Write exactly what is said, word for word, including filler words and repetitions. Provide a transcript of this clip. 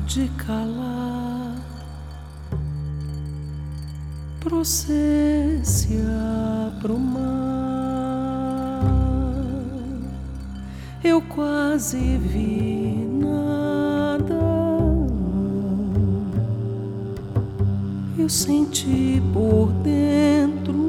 de calar, processe pro mar. Eu quase vi nada, eu senti por dentro